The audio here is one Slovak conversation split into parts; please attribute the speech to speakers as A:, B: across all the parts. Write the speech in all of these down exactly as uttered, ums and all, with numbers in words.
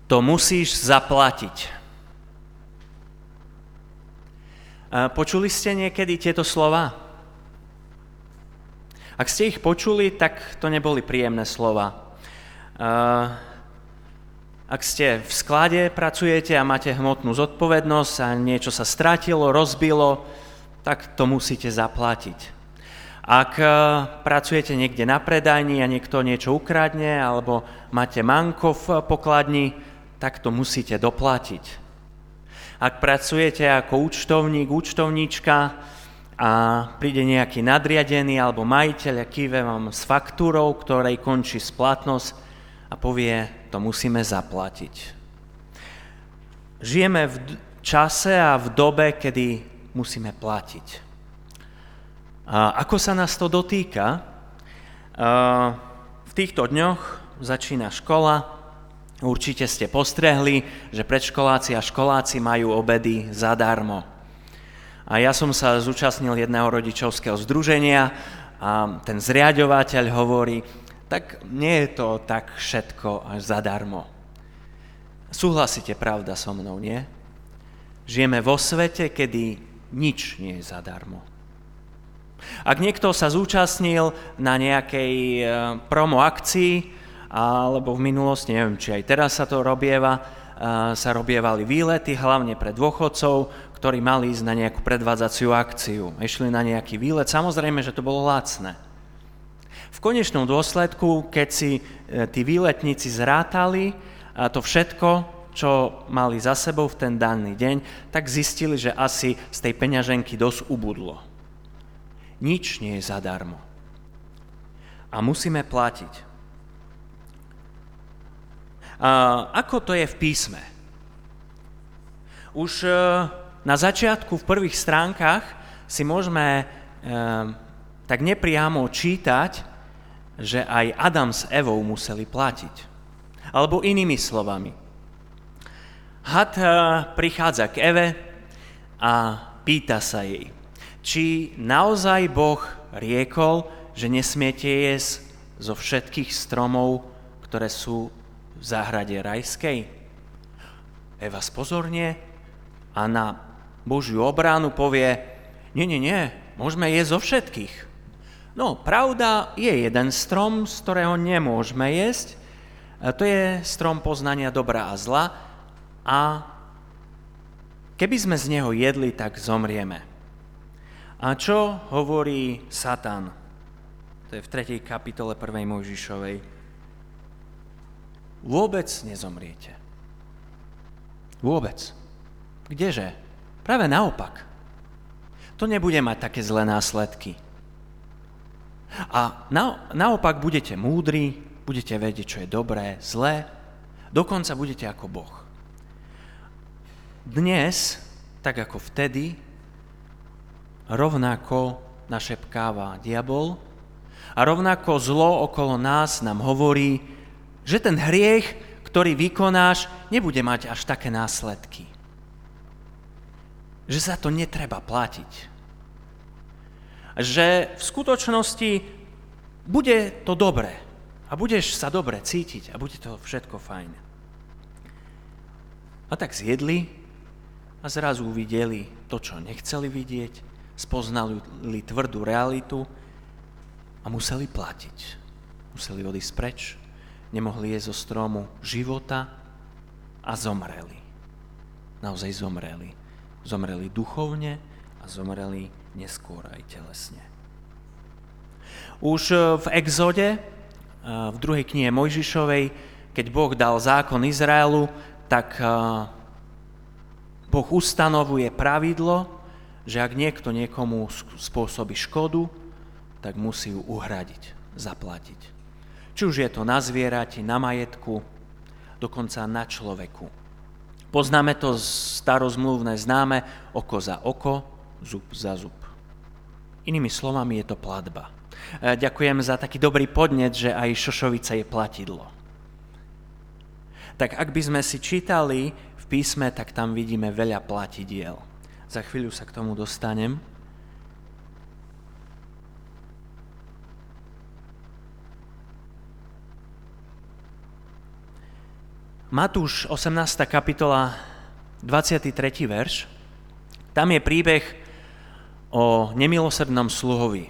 A: To musíš zaplatiť. Počuli ste niekedy tieto slova? Ak ste ich počuli, tak to neboli príjemné slova. Ak ste v sklade, pracujete a máte hmotnú zodpovednosť a niečo sa stratilo, rozbilo, tak to musíte zaplatiť. Ak pracujete niekde na predajni a niekto niečo ukradne alebo máte manko v pokladni, tak to musíte doplatiť. Ak pracujete ako účtovník, účtovníčka a príde nejaký nadriadený alebo majiteľ a kýve vám s faktúrou, ktorej končí splatnosť a povie, to musíme zaplatiť. Žijeme v čase a v dobe, kedy musíme platiť. A ako sa nás to dotýka? V týchto dňoch začína škola. Určite ste postrehli, že predškoláci a školáci majú obedy zadarmo. A ja som sa zúčastnil jedného rodičovského združenia a ten zriaďovateľ hovorí, tak nie je to tak všetko až zadarmo. Súhlasíte, pravda so mnou, nie? Žijeme vo svete, kedy nič nie je zadarmo. Ak niekto sa zúčastnil na nejakej promo akcii, alebo v minulosti, neviem, či aj teraz sa to robieva, sa robievali výlety, hlavne pre dôchodcov, ktorí mali ísť na nejakú predvádzaciu akciu. Išli na nejaký výlet, samozrejme, že to bolo lacné. V konečnom dôsledku, keď si tí výletníci zrátali to všetko, čo mali za sebou v ten daný deň, tak zistili, že asi z tej peňaženky dosť ubudlo. Nič nie je zadarmo. A musíme platiť. A ako to je v písme? Už na začiatku v prvých stránkach si môžeme e, tak nepriamo čítať, že aj Adam s Evou museli platiť. Alebo inými slovami. Had e, prichádza k Eve a pýta sa jej, či naozaj Boh riekol, že nesmiete jesť zo všetkých stromov, ktoré sú v záhrade rajskej. Eva spozornie a na Božiu obránu povie, nie, nie, nie, môžeme jesť zo všetkých. No, pravda, je jeden strom, z ktorého nemôžeme jesť, a to je strom poznania dobra a zla a keby sme z neho jedli, tak zomrieme. A čo hovorí Satan? To je v tretej kapitole prvej Mojžišovej. Vôbec nezomriete. Vôbec. Kdeže? Práve naopak. To nebude mať také zlé následky. A na, naopak budete múdri, budete vedieť, čo je dobré, zlé, dokonca budete ako Boh. Dnes, tak ako vtedy, rovnako našepkáva diabol a rovnako zlo okolo nás nám hovorí, že ten hriech, ktorý vykonáš, nebude mať až také následky. Že za to netreba platiť. Že v skutočnosti bude to dobré a budeš sa dobre cítiť a bude to všetko fajn. A tak zjedli a zrazu uvideli to, čo nechceli vidieť, spoznali tvrdú realitu a museli platiť. Museli odísť preč. Nemohli jesť zo stromu života a zomreli. Naozaj zomreli. Zomreli duchovne a zomreli neskôr aj telesne. Už v Exode, v druhej knihe Mojžišovej, keď Boh dal zákon Izraelu, tak Boh ustanovuje pravidlo, že ak niekto niekomu spôsobí škodu, tak musí ju uhradiť, zaplatiť. Či už je to na zvierati, na majetku, dokonca na človeku. Poznáme to starozmluvné známe oko za oko, zub za zub. Inými slovami je to platba. Ďakujem za taký dobrý podnet, že aj šošovica je platidlo. Tak ak by sme si čítali v písme, tak tam vidíme veľa platidiel. Za chvíľu sa k tomu dostanem. Matúš osemnásta kapitola, dvadsiaty tretí verš. Tam je príbeh o nemilosrdnom sluhovi.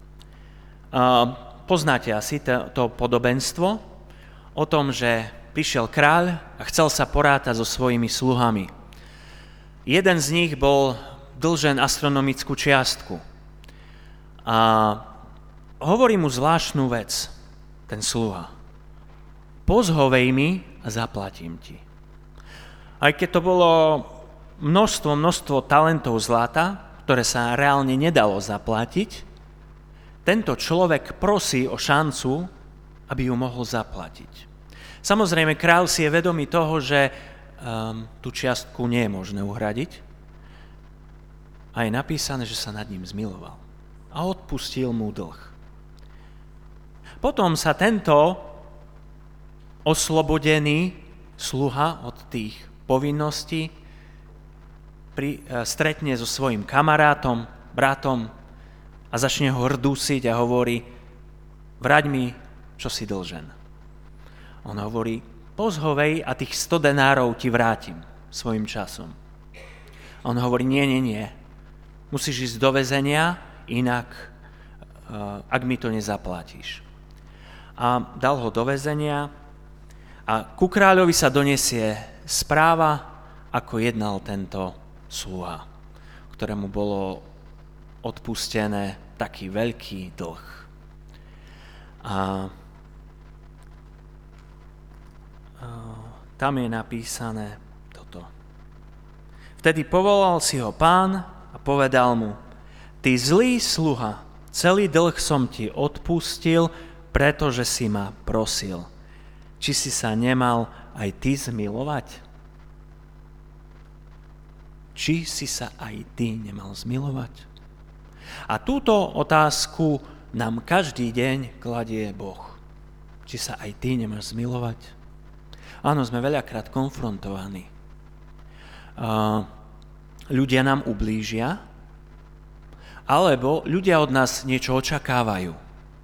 A: Poznáte asi to, to podobenstvo o tom, že prišiel kráľ a chcel sa porátať so svojimi sluhami. Jeden z nich bol dlžen astronomickú čiastku. A hovorí mu zvláštnu vec, ten sluha. Pozhovej mi a zaplatím ti. Aj keď to bolo množstvo, množstvo talentov zlata, ktoré sa reálne nedalo zaplatiť, tento človek prosí o šancu, aby ju mohol zaplatiť. Samozrejme, kráľ si je vedomý toho, že um, tú čiastku nie je možné uhradiť. A je napísané, že sa nad ním zmiloval. A odpustil mu dlh. Potom sa tento oslobodený sluha od tých povinností pri, uh, stretne so svojím kamarátom, bratom, a začne ho rdúsiť a hovorí, vráť mi, čo si dlžen. On hovorí, pozhovej a tých sto denárov ti vrátim svojim časom. On hovorí, nie, nie, nie. Musíš ísť do väzenia, inak, ak mi to nezaplatíš. A dal ho do väzenia a ku kráľovi sa donesie správa, ako jednal tento sluha, ktorému bolo odpustené taký veľký dlh. A, a tam je napísané toto. Vtedy povolal si ho pán a povedal mu, ty zlý sluha, celý dlh som ti odpustil, pretože si ma prosil. Či si sa nemal aj ty zmilovať? Či si sa aj ty nemal zmilovať? A túto otázku nám každý deň kladie Boh. Či sa aj ty nemáš zmilovať? Áno, sme veľakrát konfrontovaní. Uh, ľudia nám ublížia, alebo ľudia od nás niečo očakávajú.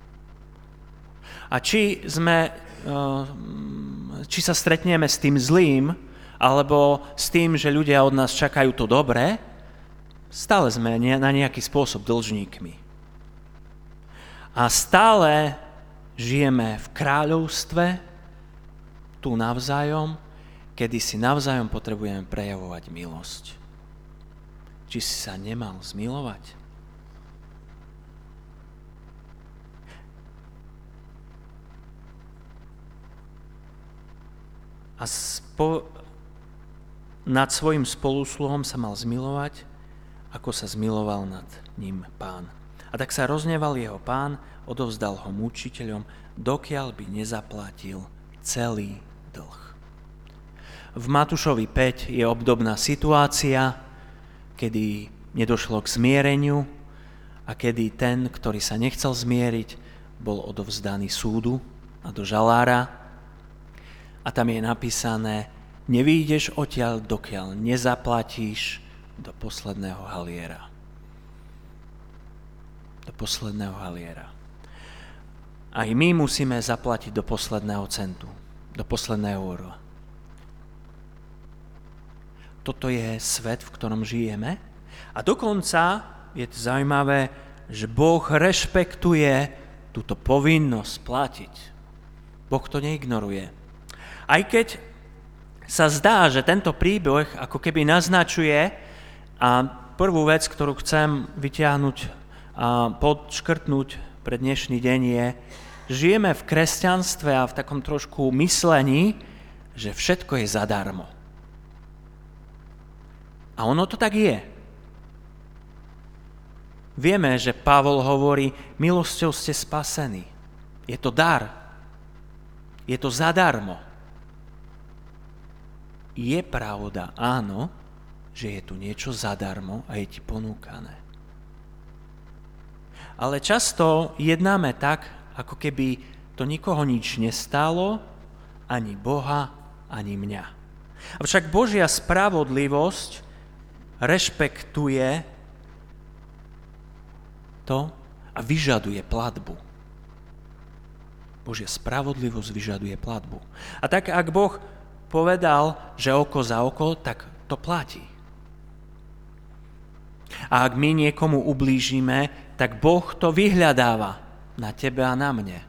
A: A či sme, uh, či sa stretneme s tým zlým, alebo s tým, že ľudia od nás čakajú to dobré, stále sme na nejaký spôsob dlžníkmi. A stále žijeme v kráľovstve, tu navzájom, kedy si navzájom potrebujeme prejavovať milosť. Či si sa nemal zmilovať? A spo- nad svojim spolusluhom sa mal zmilovať, ako sa zmiloval nad ním pán. A tak sa rozneval jeho pán, odovzdal ho mučiteľom, dokiaľ by nezaplatil celý dlh. V Matúšovi päť je obdobná situácia, kedy nedošlo k zmiereniu a kedy ten, ktorý sa nechcel zmieriť, bol odovzdaný súdu a do žalára. A tam je napísané, nevyjdeš odtiaľ, dokiaľ nezaplatíš do posledného haliera. Do posledného haliera. Aj my musíme zaplatiť do posledného centu, do posledného eura. Toto je svet, v ktorom žijeme. A dokonca je to zaujímavé, že Boh rešpektuje túto povinnosť platiť. Boh to neignoruje. Aj keď sa zdá, že tento príbeh ako keby naznačuje, a prvú vec, ktorú chcem vyťahnuť a podškrtnúť pre dnešný deň je, žijeme v kresťanstve a v takom trošku myslení, že všetko je zadarmo. A ono to tak je. Vieme, že Pavol hovorí, milosťou ste spasení. Je to dar. Je to zadarmo. Je pravda, áno, že je tu niečo zadarmo a je ti ponúkané. Ale často jednáme tak, ako keby to nikoho nič nestálo, ani Boha, ani mňa. Avšak Božia spravodlivosť rešpektuje to a vyžaduje platbu. Božia spravodlivosť vyžaduje platbu. A tak, ak Boh povedal, že oko za oko, tak to platí. A ak my niekomu ublížime, tak Boh to vyhľadáva na tebe a na mne.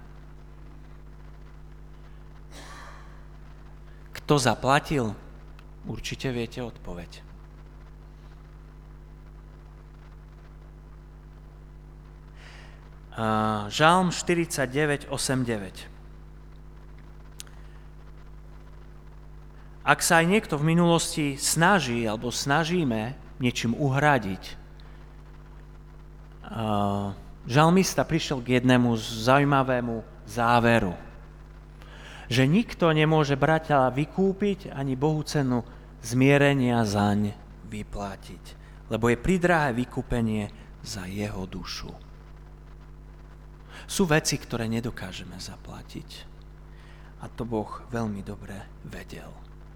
A: Kto zaplatil? Určite viete odpoveď. Žalm štyridsaťdeväť, osem, deväť. Ak sa aj niekto v minulosti snaží alebo snažíme niečím uhradiť, žalmista prišiel k jednému zaujímavému záveru, že nikto nemôže brať a vykúpiť ani Bohu cenu zmierenia zaň vyplatiť, lebo je pridrahé vykúpenie za jeho dušu. Sú veci, ktoré nedokážeme zaplatiť. A to Boh veľmi dobre vedel.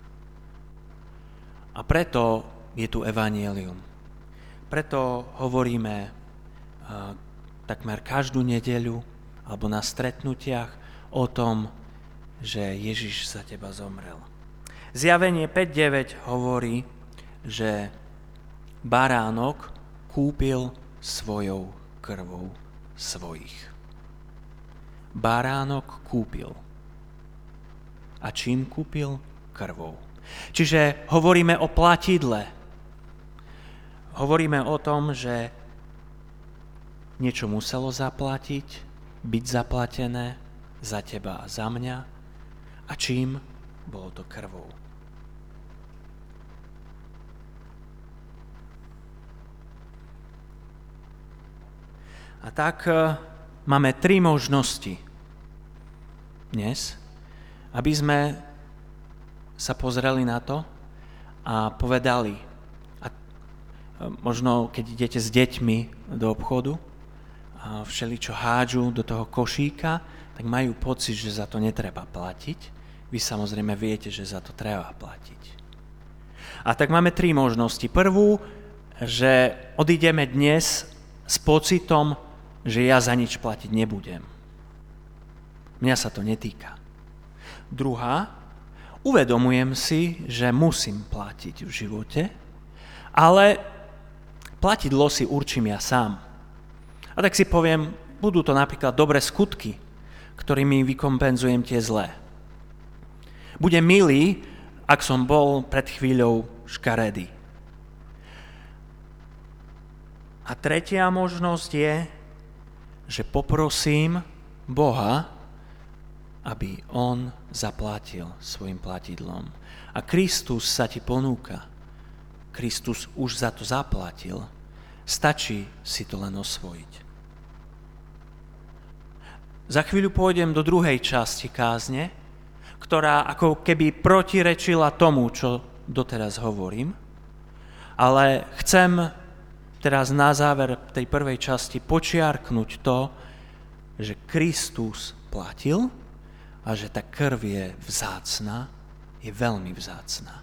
A: A preto je tu evanjelium. Preto hovoríme uh, takmer každú nedeľu alebo na stretnutiach o tom, že Ježiš za teba zomrel. Zjavenie päť deväť hovorí, že baránok kúpil svojou krvou svojich. Baránok kúpil. A čím kúpil? Krvou. Čiže hovoríme o platidle. Hovoríme o tom, že niečo muselo zaplatiť, byť zaplatené za teba a za mňa. A čím? Bolo to krvou. A tak máme tri možnosti dnes, aby sme sa pozreli na to a povedali, a možno keď idete s deťmi do obchodu a všeličo hádžu do toho košíka, tak majú pocit, že za to netreba platiť. Vy samozrejme viete, že za to treba platiť. A tak máme tri možnosti. Prvú, že odídeme dnes s pocitom, že ja za nič platiť nebudem. Mňa sa to netýka. Druhá, uvedomujem si, že musím platiť v živote, ale platidlo si určím ja sám. A tak si poviem, budú to napríklad dobré skutky, ktorými vykompenzujem tie zlé. Budem milý, ak som bol pred chvíľou škaredý. A tretia možnosť je, že poprosím Boha, aby on zaplatil svojim platidlom. A Kristus sa ti ponúka. Kristus už za to zaplatil. Stačí si to len osvojiť. Za chvíľu pôjdem do druhej časti kázne, ktorá ako keby protirečila tomu, čo doteraz hovorím. Ale chcem teraz na záver tej prvej časti počiarknúť to, že Kristus platil a že tá krv je vzácna, je veľmi vzácna.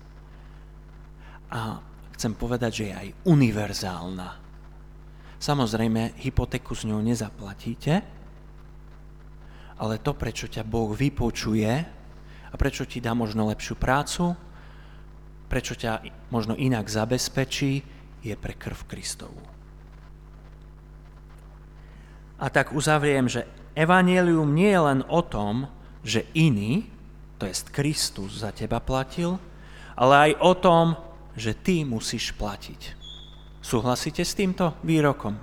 A: A chcem povedať, že je aj univerzálna. Samozrejme, hypotéku s ňou nezaplatíte, ale to, prečo ťa Boh vypočuje a prečo ti dá možno lepšiu prácu, prečo ťa možno inak zabezpečí, je pre krv Kristovu. A tak uzavriem, že evanjelium nie je len o tom, že iný, to jest Kristus, za teba platil, ale aj o tom, že ty musíš platiť. Súhlasíte s týmto výrokom?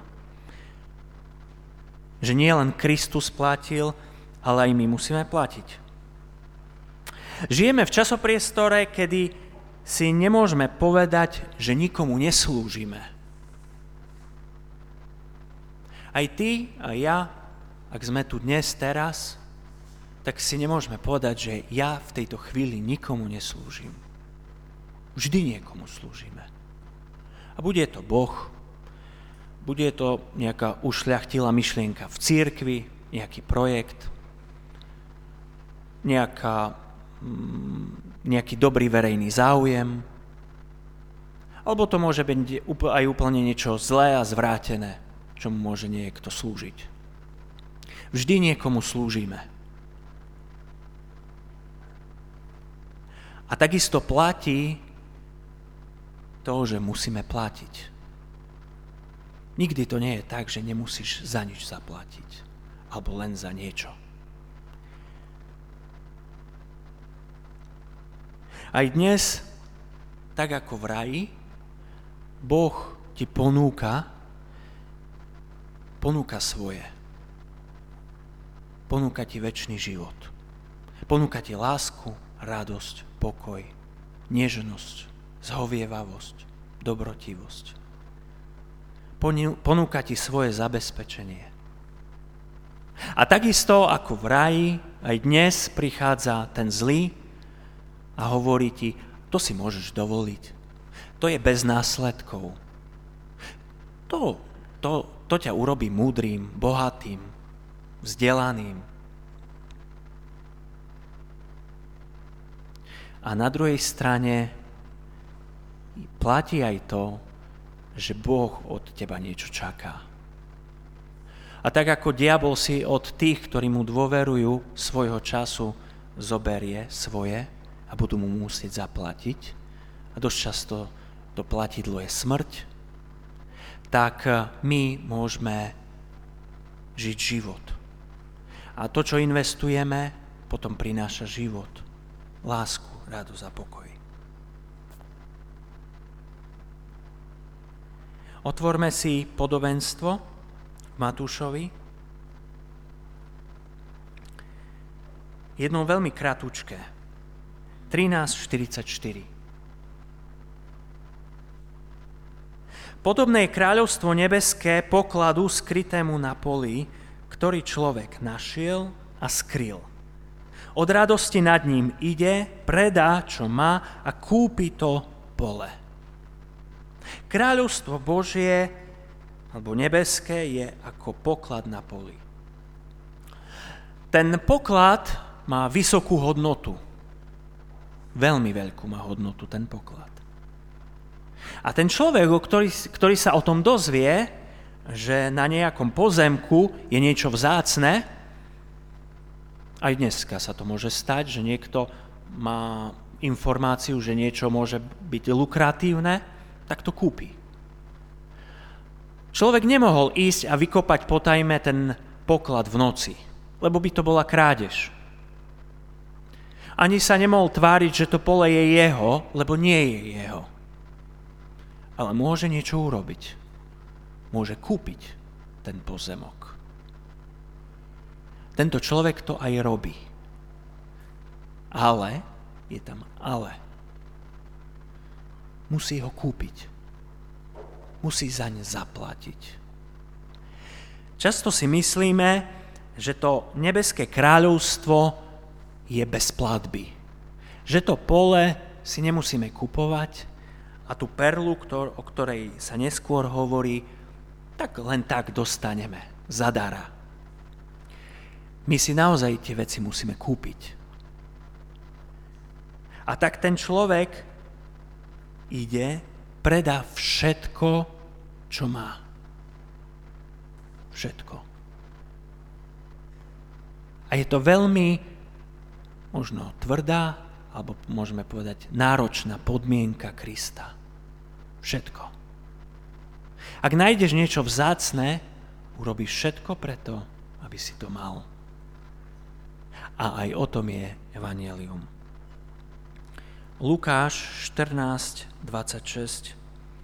A: Že nie len Kristus platil, ale aj my musíme platiť. Žijeme v časopriestore, kedy si nemôžeme povedať, že nikomu neslúžime. Aj ty a ja, ak sme tu dnes, teraz, tak si nemôžeme povedať, že ja v tejto chvíli nikomu neslúžim. Vždy niekomu slúžime. A bude to Boh, bude to nejaká ušľachtilá myšlienka v cirkvi, nejaký projekt, nejaká, nejaký dobrý verejný záujem, alebo to môže byť aj úplne niečo zlé a zvrátené, čomu môže niekto slúžiť. Vždy niekomu slúžime. A takisto platí to, že musíme platiť. Nikdy to nie je tak, že nemusíš za nič zaplatiť. Alebo len za niečo. Aj dnes, tak ako v raji, Boh ti ponúka, ponúka svoje. Ponúka ti večný život. Ponúka ti lásku, radosť, pokoj, nežnosť, zhovievavosť, dobrotivosť. Ponúka ti svoje zabezpečenie. A takisto ako v raji, aj dnes prichádza ten zlý a hovorí ti, to si môžeš dovoliť. To je bez následkov. To, to, to ťa urobí múdrym, bohatým, vzdelaným. A na druhej strane platí aj to, že Boh od teba niečo čaká. A tak ako diabol si od tých, ktorí mu dôverujú, svojho času zoberie svoje a budú mu musieť zaplatiť, a dosť často to platidlo je smrť, tak my môžeme žiť život. A to, čo investujeme, potom prináša život, lásku, radosť a pokoj. Otvorme si podobenstvo v Matúšovi. Jedno veľmi kratučké. trinásť štyridsaťštyri. Podobné je kráľovstvo nebeské pokladu skrytému na poli, ktorý človek našiel a skryl. Od radosti nad ním ide, predá, čo má a kúpi to pole. Kráľovstvo Božie alebo nebeské je ako poklad na poli. Ten poklad má vysokú hodnotu. Veľmi veľkú má hodnotu ten poklad. A ten človek, ktorý, ktorý sa o tom dozvie, že na nejakom pozemku je niečo vzácne, aj dneska sa to môže stať, že niekto má informáciu, že niečo môže byť lukratívne, tak to kúpi. Človek nemohol ísť a vykopať potajme ten poklad v noci, lebo by to bola krádež. Ani sa nemohol tváriť, že to pole je jeho, lebo nie je jeho. Ale môže niečo urobiť. Môže kúpiť ten pozemok. Tento človek to aj robí. Ale, je tam ale. Musí ho kúpiť. Musí zaň zaplatiť. Často si myslíme, že to nebeské kráľovstvo je bez platby. Že to pole si nemusíme kupovať a tú perlu, ktor- o ktorej sa neskôr hovorí, tak len tak dostaneme zadara. My si naozaj tie veci musíme kúpiť. A tak ten človek ide, predá všetko, čo má. Všetko. A je to veľmi možno tvrdá, alebo môžeme povedať náročná podmienka Krista. Všetko. Ak nájdeš niečo vzácne, urobíš všetko preto, aby si to mal. A aj o tom je evanjelium. Lukáš štrnásť dvadsaťšesť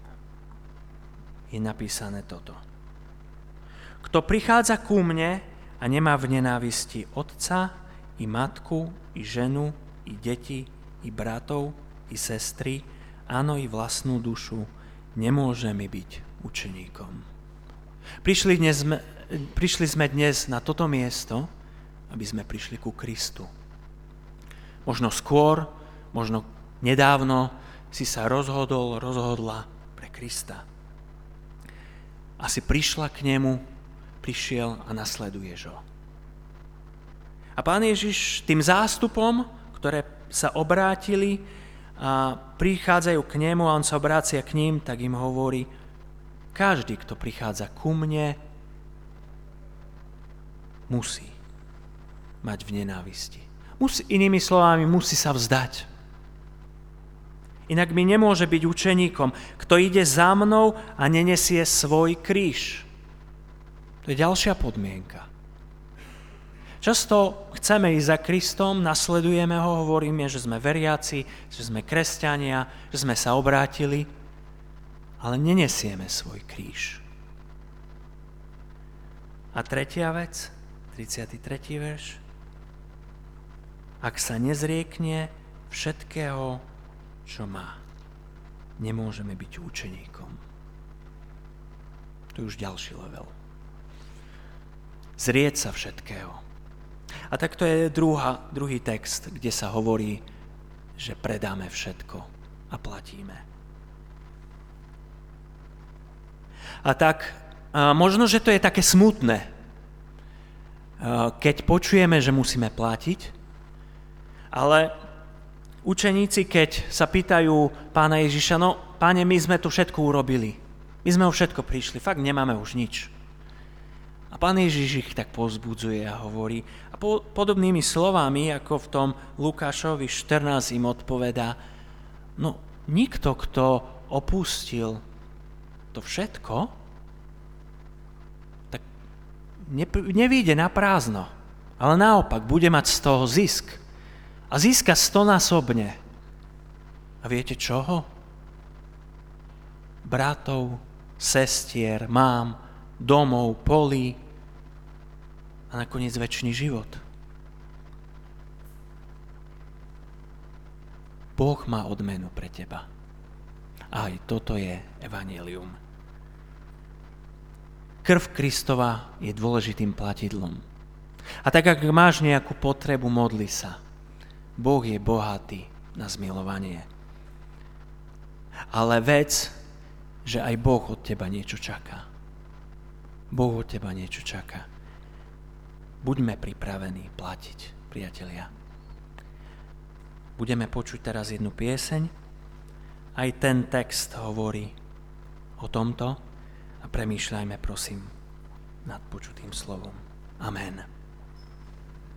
A: je napísané toto. Kto prichádza ku mne a nemá v nenávisti otca, i matku, i ženu, i deti, i bratov, i sestry, áno, i vlastnú dušu, nemôže mi byť učeníkom. Prišli, dnes, prišli sme dnes na toto miesto, aby sme prišli ku Kristu. Možno skôr, možno nedávno si sa rozhodol, rozhodla pre Krista. A si prišla k nemu, prišiel a nasleduješ ho. A Pán Ježiš tým zástupom, ktoré sa obrátili a prichádzajú k nemu a on sa obrácia k ním, tak im hovorí, každý, kto prichádza ku mne, musí mať v nenávisti. Musí, inými slovami, musí sa vzdať. Inak mi nemôže byť učeníkom, kto ide za mnou a nenesie svoj kríž. To je ďalšia podmienka. Často chceme ísť za Kristom, nasledujeme ho, hovoríme, že sme veriaci, že sme kresťania, že sme sa obrátili, ale nenesieme svoj kríž. A tretia vec, tridsiaty tretí verš. Ak sa nezriekne všetkého, čo má, nemôžeme byť učeníkom. To je už ďalší level. Zrieť sa všetkého. A tak to je druhá, druhý text, kde sa hovorí, že predáme všetko a platíme. A tak, a možno, že to je také smutné, keď počujeme, že musíme platiť, ale učeníci, keď sa pýtajú pána Ježiša, no páne, my sme to všetko urobili, my sme o všetko prišli, fakt nemáme už nič. A pán Ježiš ich tak povzbudzuje a hovorí, a po, podobnými slovami, ako v tom Lukášovi štrnásť im odpovedá, no nikto, kto opustil to všetko, tak ne, nevíde na prázdno, ale naopak bude mať z toho zisk. A získa stonásobne. A viete čoho? Bratov, sestier, mám, domov, polí a nakoniec večný život. Boh má odmenu pre teba. A aj toto je evanjelium. Krv Kristova je dôležitým platidlom. A tak, ak máš nejakú potrebu, modli sa. Boh je bohatý na zmilovanie. Ale vec, že aj Boh od teba niečo čaká. Boh od teba niečo čaká. Buďme pripravení platiť, priatelia. Budeme počuť teraz jednu pieseň. Aj ten text hovorí o tomto a premýšľajme, prosím, nad počutým slovom. Amen.